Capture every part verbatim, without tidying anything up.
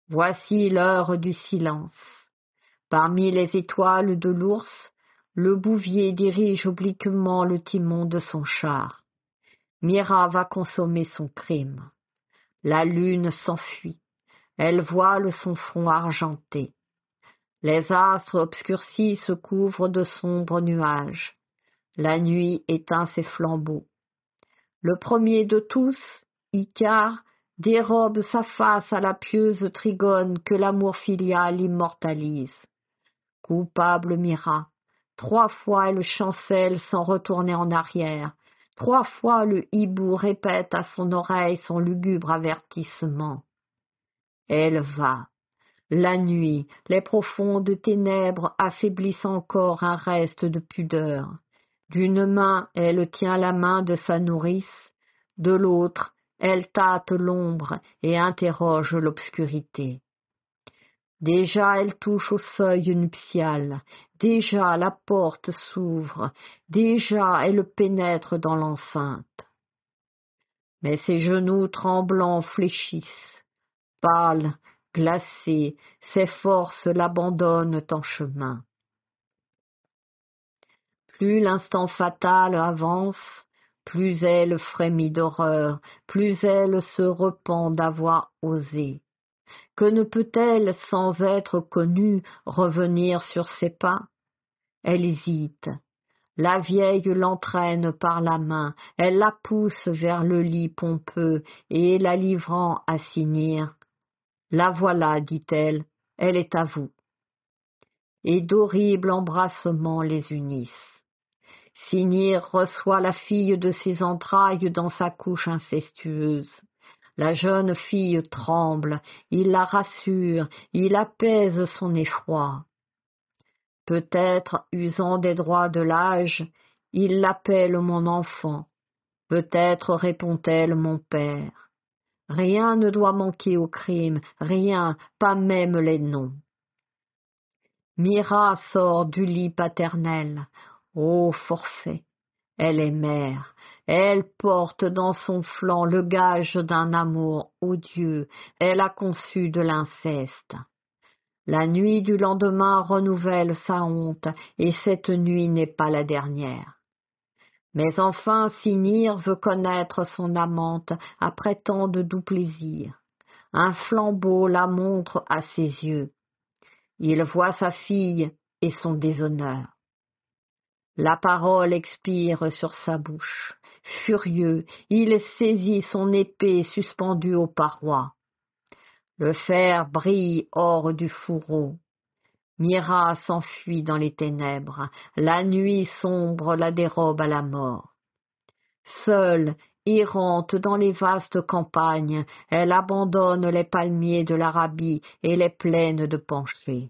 Voici l'heure du silence. Parmi les étoiles de l'ours, le bouvier dirige obliquement le timon de son char. Mira va consommer son crime. La lune s'enfuit. Elle voile son front argenté. Les astres obscurcis se couvrent de sombres nuages. La nuit éteint ses flambeaux. Le premier de tous, Icare, dérobe sa face à la pieuse Trigone que l'amour filial immortalise. Coupable Mira, trois fois elle chancelle sans retourner en arrière. Trois fois le hibou répète à son oreille son lugubre avertissement. Elle va. La nuit, les profondes ténèbres affaiblissent encore un reste de pudeur. D'une main, elle tient la main de sa nourrice, de l'autre, elle tâte l'ombre et interroge l'obscurité. Déjà elle touche au seuil nuptial, déjà la porte s'ouvre, déjà elle pénètre dans l'enceinte. Mais ses genoux tremblants fléchissent, pâles, glacés, ses forces l'abandonnent en chemin. Plus l'instant fatal avance, plus elle frémit d'horreur, plus elle se repent d'avoir osé. Que ne peut-elle, sans être connue, revenir sur ses pas? Elle hésite. La vieille l'entraîne par la main, elle la pousse vers le lit pompeux et, la livrant à Sinir, « La voilà, dit-elle, elle est à vous. » Et d'horribles embrassements les unissent. Sinir reçoit la fille de ses entrailles dans sa couche incestueuse. La jeune fille tremble, il la rassure, il apaise son effroi. Peut-être, usant des droits de l'âge, il l'appelle mon enfant. Peut-être répond-elle mon père. Rien ne doit manquer au crime, rien, pas même les noms. Mira sort du lit paternel. Ô forfait, elle est mère. Elle porte dans son flanc le gage d'un amour odieux. Elle a conçu de l'inceste. La nuit du lendemain renouvelle sa honte, et cette nuit n'est pas la dernière. Mais enfin Sinir veut connaître son amante après tant de doux plaisirs. Un flambeau la montre à ses yeux. Il voit sa fille et son déshonneur. La parole expire sur sa bouche. Furieux, il saisit son épée suspendue aux parois. Le fer brille hors du fourreau. Mira s'enfuit dans les ténèbres. La nuit sombre la dérobe à la mort. Seule, errante dans les vastes campagnes, elle abandonne les palmiers de l'Arabie et les plaines de Panché.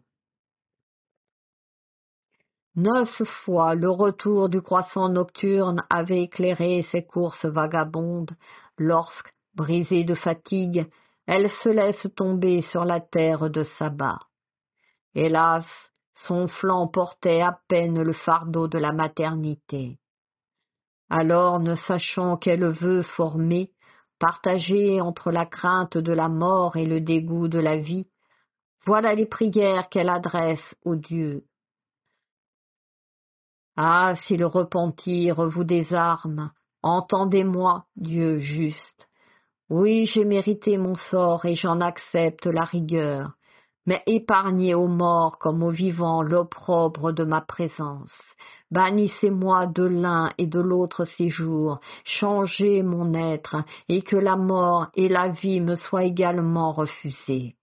Neuf fois le retour du croissant nocturne avait éclairé ses courses vagabondes, lorsque, brisée de fatigue, elle se laisse tomber sur la terre de Saba. Hélas, son flanc portait à peine le fardeau de la maternité. Alors, ne sachant quel vœu former, partagé entre la crainte de la mort et le dégoût de la vie, voilà les prières qu'elle adresse aux dieux. Ah, si le repentir vous désarme, entendez-moi, Dieu juste. Oui, j'ai mérité mon sort et j'en accepte la rigueur, mais épargnez aux morts comme aux vivants l'opprobre de ma présence. Bannissez-moi de l'un et de l'autre séjour, changez mon être, et que la mort et la vie me soient également refusées.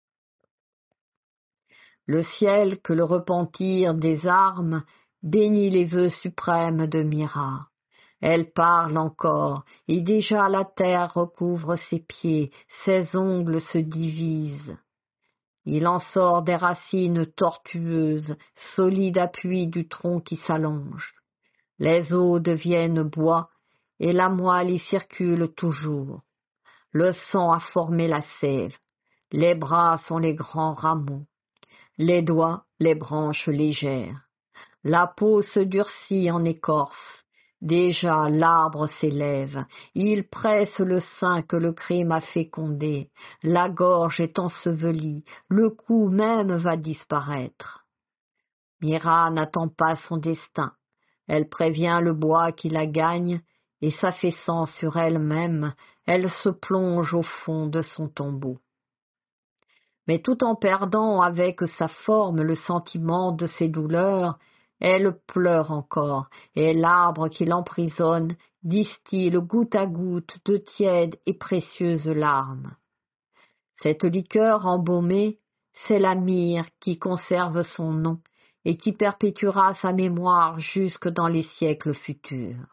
Le ciel, que le repentir désarme, bénit les vœux suprêmes de Mira. Elle parle encore, et déjà la terre recouvre ses pieds, ses ongles se divisent. Il en sort des racines tortueuses, solide appui du tronc qui s'allonge. Les os deviennent bois, et la moelle y circule toujours. Le sang a formé la sève, les bras sont les grands rameaux, les doigts les branches légères. La peau se durcit en écorce, Déjà l'arbre s'élève, il presse le sein que le crime a fécondé, la gorge est ensevelie, le cou même va disparaître. Mira n'attend pas son destin, elle prévient le bois qui la gagne, et s'affaissant sur elle-même, elle se plonge au fond de son tombeau. Mais tout en perdant avec sa forme le sentiment de ses douleurs, elle pleure encore, et l'arbre qui l'emprisonne distille goutte à goutte de tièdes et précieuses larmes. Cette liqueur embaumée, c'est la myrrhe qui conserve son nom et qui perpétuera sa mémoire jusque dans les siècles futurs.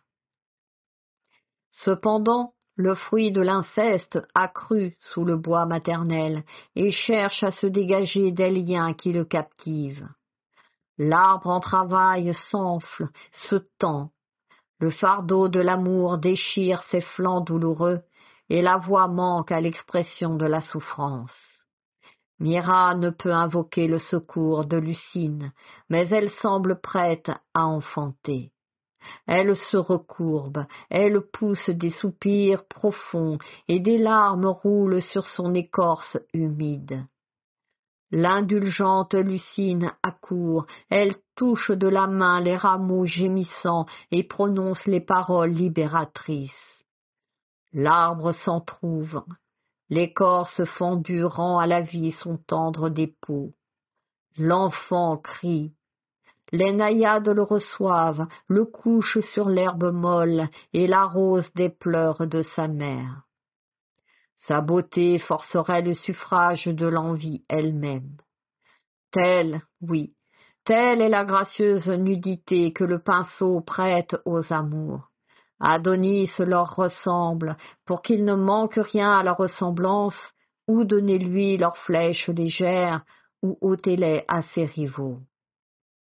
Cependant, le fruit de l'inceste accrue sous le bois maternel et cherche à se dégager des liens qui le captivent. L'arbre en travail s'enfle, se tend. Le fardeau de l'amour déchire ses flancs douloureux et la voix manque à l'expression de la souffrance. Mira ne peut invoquer le secours de Lucine, mais elle semble prête à enfanter. Elle se recourbe, elle pousse des soupirs profonds et des larmes roulent sur son écorce humide. L'indulgente Lucine accourt, elle touche de la main les rameaux gémissants et prononce les paroles libératrices. L'arbre s'entr'ouvre, l'écorce fendue rend à la vie son tendre dépôt. L'enfant crie. Les naïades le reçoivent, le couchent sur l'herbe molle et l'arrosent des pleurs de sa mère. Sa beauté forcerait le suffrage de l'envie elle-même. Telle, oui, telle est la gracieuse nudité que le pinceau prête aux amours. Adonis leur ressemble, pour qu'il ne manque rien à la ressemblance, ou donnez-lui leurs flèches légères, ou ôtez-les à ses rivaux.